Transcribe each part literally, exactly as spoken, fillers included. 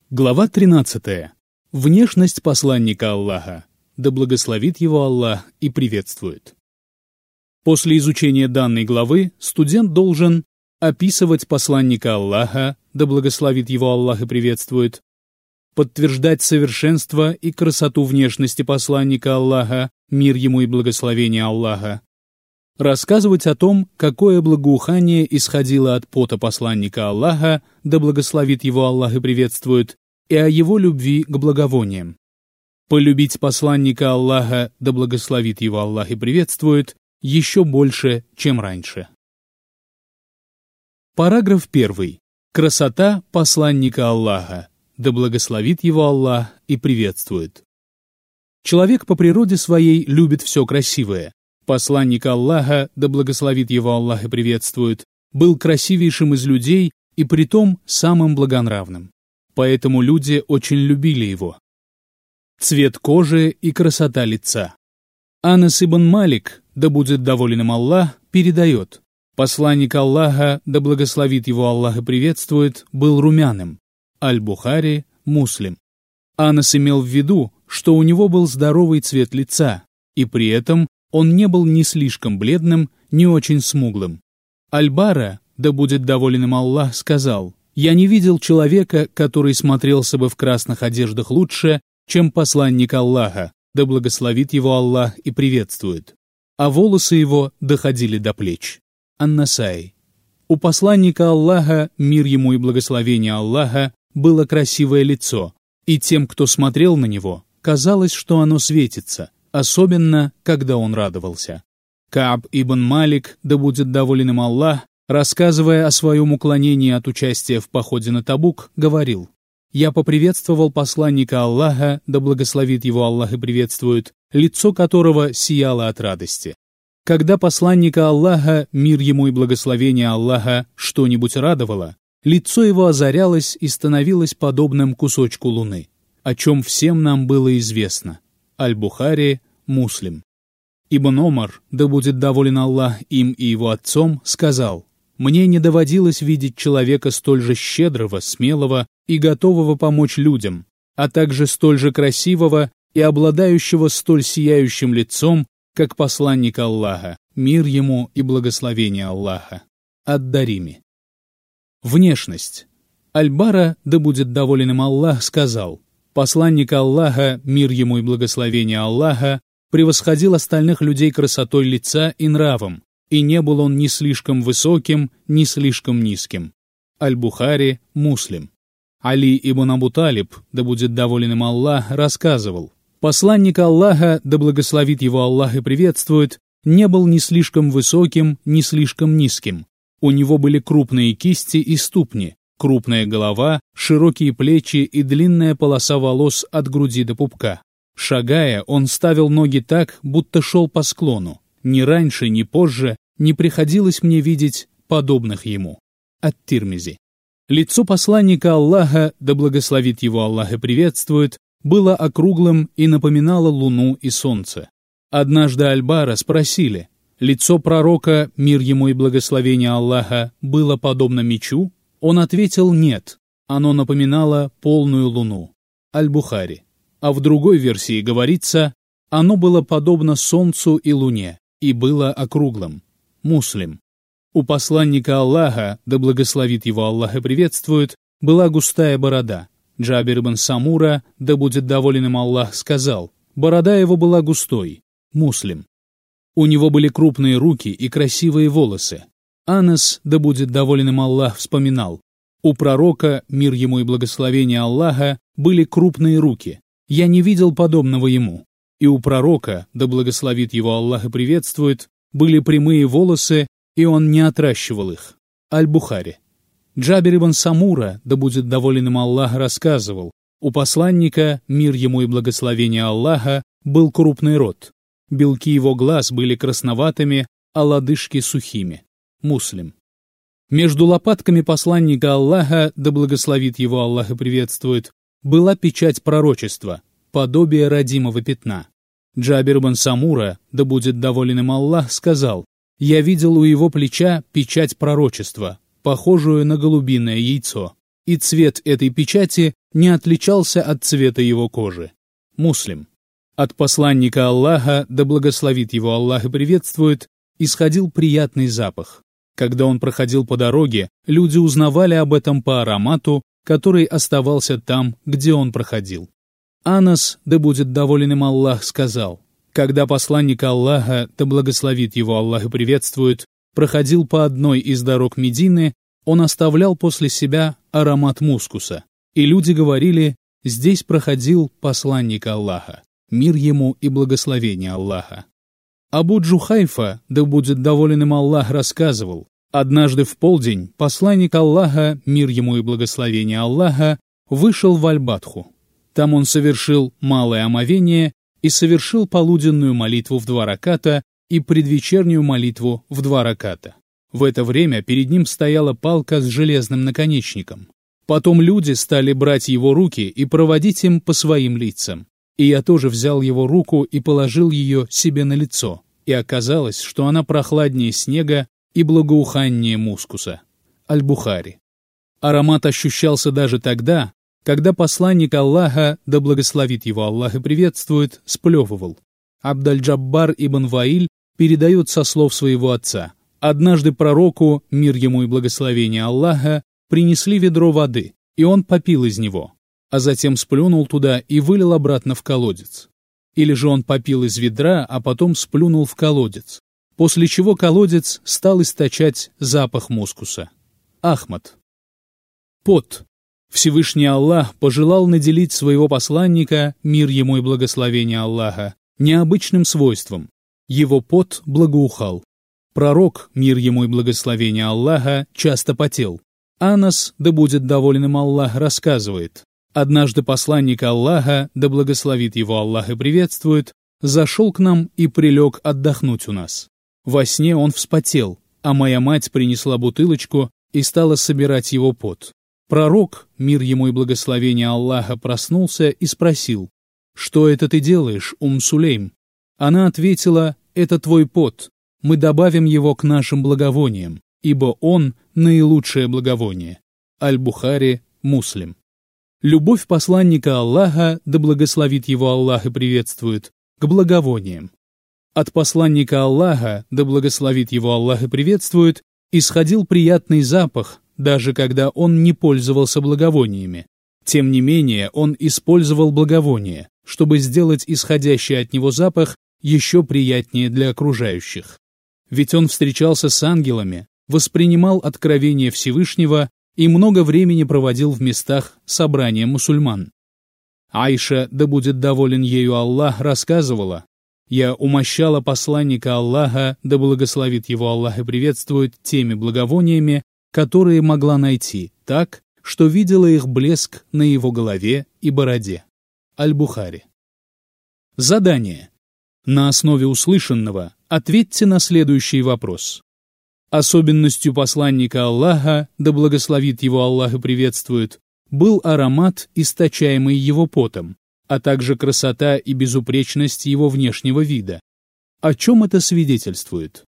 Глава тринадцатая. Внешность посланника Аллаха. Да благословит его Аллах и приветствует. После изучения данной главы студент должен описывать посланника Аллаха, да благословит его Аллах и приветствует, подтверждать совершенство и красоту внешности посланника Аллаха, мир ему и благословение Аллаха, рассказывать о том, какое благоухание исходило от пота посланника Аллаха, да благословит его Аллах и приветствует, и о его любви к благовониям. Полюбить посланника Аллаха, да благословит его Аллах и приветствует, еще больше, чем раньше. Параграф первый. Красота посланника Аллаха, да благословит его Аллах и приветствует. Человек по природе своей любит все красивое. Посланник Аллаха, да благословит его Аллах и приветствует, был красивейшим из людей и притом самым благонравным. Поэтому люди очень любили его. Цвет кожи и красота лица. Анас ибн Малик, да будет доволен им Аллах, передает: посланник Аллаха, да благословит его Аллах и приветствует, был румяным. Аль-Бухари, Муслим. Анас имел в виду, что у него был здоровый цвет лица, и при этом он не был ни слишком бледным, ни очень смуглым. Аль-Бара, да будет доволен им Аллах, сказал: «Я не видел человека, который смотрелся бы в красных одеждах лучше, чем посланник Аллаха, да благословит его Аллах и приветствует. А волосы его доходили до плеч». Ан-Насаи. У посланника Аллаха, мир ему и благословение Аллаха, было красивое лицо, и тем, кто смотрел на него, казалось, что оно светится, особенно, когда он радовался. Кааб ибн Малик, да будет доволен им Аллах, рассказывая о своем уклонении от участия в походе на Табук, говорил: «Я поприветствовал посланника Аллаха, да благословит его Аллах и приветствует, лицо которого сияло от радости. Когда посланника Аллаха, мир ему и благословение Аллаха, что-нибудь радовало, лицо его озарялось и становилось подобным кусочку луны, о чем всем нам было известно». Аль-Бухари, Муслим. Ибн Омар, да будет доволен Аллах им и его отцом, сказал: «Мне не доводилось видеть человека столь же щедрого, смелого и готового помочь людям, а также столь же красивого и обладающего столь сияющим лицом, как посланник Аллаха, мир ему и благословение Аллаха». Ад-Дарими. Внешность. Аль-Бара, да будет доволен им Аллах, сказал: «Посланник Аллаха, мир ему и благословение Аллаха, превосходил остальных людей красотой лица и нравом, и не был он ни слишком высоким, ни слишком низким». Аль-Бухари, Муслим. Али ибн Абу Талиб, да будет доволен им Аллах, рассказывал: «Посланник Аллаха, да благословит его Аллах и приветствует, не был ни слишком высоким, ни слишком низким. У него были крупные кисти и ступни, крупная голова, широкие плечи и длинная полоса волос от груди до пупка. Шагая, он ставил ноги так, будто шел по склону. Ни раньше, ни позже не приходилось мне видеть подобных ему». Ат-Тирмизи. Лицо посланника Аллаха, да благословит его Аллах и приветствует, было округлым и напоминало луну и солнце. Однажды Аль-Бара спросили: лицо пророка, мир ему и благословение Аллаха, было подобно мечу? Он ответил: нет, оно напоминало полную луну. Аль-Бухари. А в другой версии говорится: оно было подобно солнцу и луне, и было округлым. Муслим. У посланника Аллаха, да благословит его Аллах и приветствует, была густая борода. Джабир ибн Самура, да будет доволен им Аллах, сказал: борода его была густой. Муслим. У него были крупные руки и красивые волосы. Анас, да будет доволен им Аллах, вспоминал: у пророка, мир ему и благословение Аллаха, были крупные руки. Я не видел подобного ему. И у пророка, да благословит его Аллах и приветствует, были прямые волосы, и он не отращивал их. Аль-Бухари. Джабир ибн Самура, да будет доволен им Аллах, рассказывал: у посланника, мир ему и благословение Аллаха, был крупный рот. Белки его глаз были красноватыми, а лодыжки сухими. Муслим. Между лопатками посланника Аллаха, да благословит его Аллах и приветствует, была печать пророчества, подобие родимого пятна. Джабир ибн Самура, да будет доволен им Аллах, сказал: «Я видел у его плеча печать пророчества, похожую на голубиное яйцо». и цвет этой печати не отличался от цвета его кожи. Муслим. От посланника Аллаха, да благословит его Аллах и приветствует, исходил приятный запах. Когда он проходил по дороге, люди узнавали об этом по аромату, который оставался там, где он проходил. Анас, да будет доволен им Аллах, сказал: когда посланник Аллаха, да благословит его Аллах и приветствует, проходил по одной из дорог Медины, он оставлял после себя аромат мускуса, и люди говорили: здесь проходил посланник Аллаха, мир ему и благословение Аллаха. Абу Джухайфа, да будет доволен им Аллах, рассказывал: однажды в полдень посланник Аллаха, мир ему и благословение Аллаха, вышел в Аль-Бадху. Там он совершил малое омовение и совершил полуденную молитву в два раката и предвечернюю молитву в два раката. В это время перед ним стояла палка с железным наконечником. Потом люди стали брать его руки и проводить им по своим лицам. И я тоже взял его руку и положил ее себе на лицо, и оказалось, что она прохладнее снега и благоуханнее мускуса. Аль-Бухари. Аромат ощущался даже тогда, когда посланник Аллаха, да благословит его Аллах и приветствует, сплевывал. Абдаль-Джаббар ибн Ваиль передает со слов своего отца: однажды пророку, мир ему и благословение Аллаха, принесли ведро воды, и он попил из него, а затем сплюнул туда и вылил обратно в колодец. Или же он попил из ведра, а потом сплюнул в колодец, после чего колодец стал источать запах мускуса. Ахмад. Пот. Всевышний Аллах пожелал наделить своего посланника, мир ему и благословение Аллаха, необычным свойством. Его пот благоухал. Пророк, мир ему и благословение Аллаха, часто потел. Анас, да будет доволен им Аллах, рассказывает: однажды посланник Аллаха, да благословит его Аллах и приветствует, зашел к нам и прилег отдохнуть у нас. Во сне он вспотел, а моя мать принесла бутылочку и стала собирать его пот. Пророк, мир ему и благословение Аллаха, проснулся и спросил: «Что это ты делаешь, Ум Сулейм?» Она ответила: «Это твой пот, мы добавим его к нашим благовониям, ибо он наилучшее благовоние». Аль-Бухари, Муслим. Любовь посланника Аллаха, да благословит его Аллах и приветствует, к благовониям. От посланника Аллаха, да благословит его Аллах и приветствует, исходил приятный запах, даже когда он не пользовался благовониями. Тем не менее, он использовал благовоние, чтобы сделать исходящий от него запах еще приятнее для окружающих. Ведь он встречался с ангелами, воспринимал откровения Всевышнего и много времени проводил в местах собрания мусульман. Айша, да будет доволен ею Аллах, рассказывала: «Я умощала посланника Аллаха, да благословит его Аллах и приветствует, теми благовониями, которые могла найти, так, что видела их блеск на его голове и бороде». Аль-Бухари. Задание. На основе услышанного ответьте на следующий вопрос. Особенностью посланника Аллаха, да благословит его Аллах и приветствует, был аромат, источаемый его потом, а также красота и безупречность его внешнего вида. О чем это свидетельствует?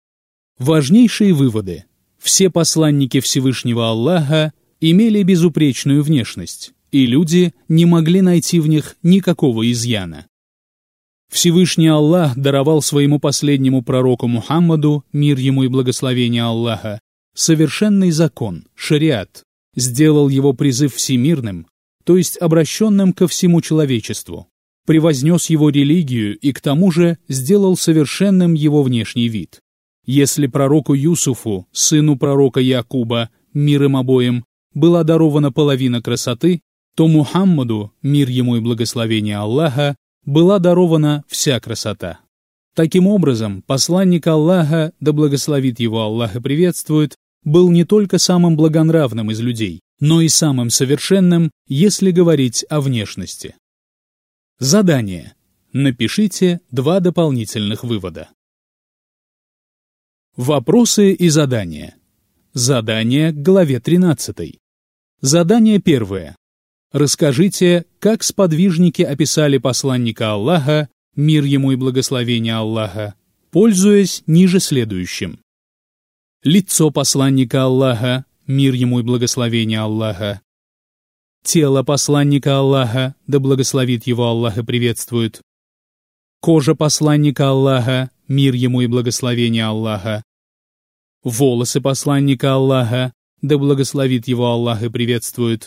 Важнейшие выводы. Все посланники Всевышнего Аллаха имели безупречную внешность, и люди не могли найти в них никакого изъяна. Всевышний Аллах даровал своему последнему пророку Мухаммаду, мир ему и благословение Аллаха, совершенный закон, шариат, сделал его призыв всемирным, то есть обращенным ко всему человечеству, превознес его религию и к тому же сделал совершенным его внешний вид. Если пророку Юсуфу, сыну пророка Якуба, мир им обоим, была дарована половина красоты, то Мухаммаду, мир ему и благословение Аллаха, была дарована вся красота. Таким образом, посланник Аллаха, да благословит его Аллах и приветствует, был не только самым благонравным из людей, но и самым совершенным, если говорить о внешности. Задание. Напишите два дополнительных вывода. Вопросы и задания. Задание к главе тринадцатой. Задание первое. Расскажите, как сподвижники описали посланника Аллаха, мир ему и благословение Аллаха, пользуясь ниже следующим. Лицо посланника Аллаха, мир ему и благословение Аллаха, тело посланника Аллаха, да благословит его Аллах и приветствует, кожа посланника Аллаха, мир ему и благословение Аллаха, волосы посланника Аллаха, да благословит его Аллах и приветствует,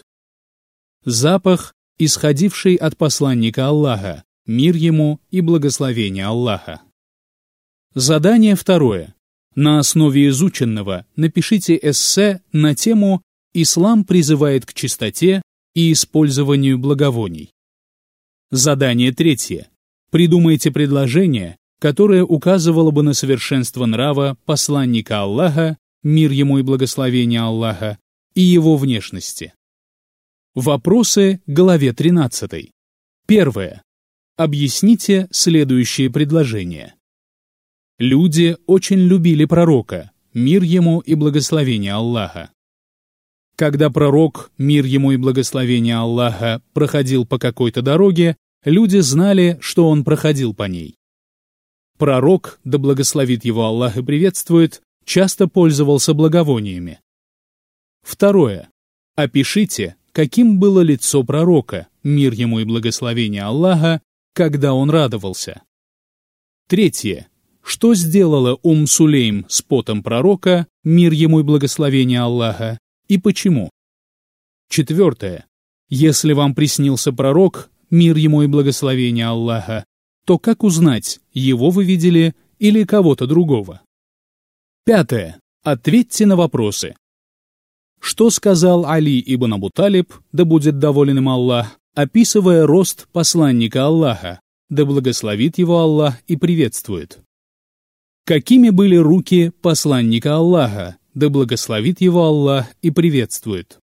запах, исходивший от посланника Аллаха, мир ему и благословение Аллаха. Задание второе. На основе изученного напишите эссе на тему «Ислам призывает к чистоте и использованию благовоний». Задание третье. Придумайте предложение, которое указывало бы на совершенство нрава посланника Аллаха, мир ему и благословение Аллаха, и его внешности. Вопросы к главе тринадцатой. Первое. Объясните следующие предложения. Люди очень любили пророка, мир ему и благословение Аллаха. Когда пророк, мир ему и благословение Аллаха, проходил по какой-то дороге, люди знали, что он проходил по ней. Пророк, да благословит его Аллах и приветствует, часто пользовался благовониями. Второе. Опишите, каким было лицо пророка, мир ему и благословение Аллаха, когда он радовался. Третье. Что сделала Ум Сулейм с потом пророка, мир ему и благословение Аллаха, и почему? Четвертое. Если вам приснился пророк, мир ему и благословение Аллаха, то как узнать, его вы видели или кого-то другого? Пятое. Ответьте на вопросы. Что сказал Али ибн Абу Талиб, да будет доволен им Аллах, описывая рост посланника Аллаха, да благословит его Аллах и приветствует? Какими были руки посланника Аллаха, да благословит его Аллах и приветствует?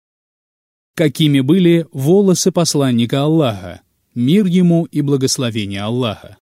Какими были волосы посланника Аллаха, мир ему и благословение Аллаха?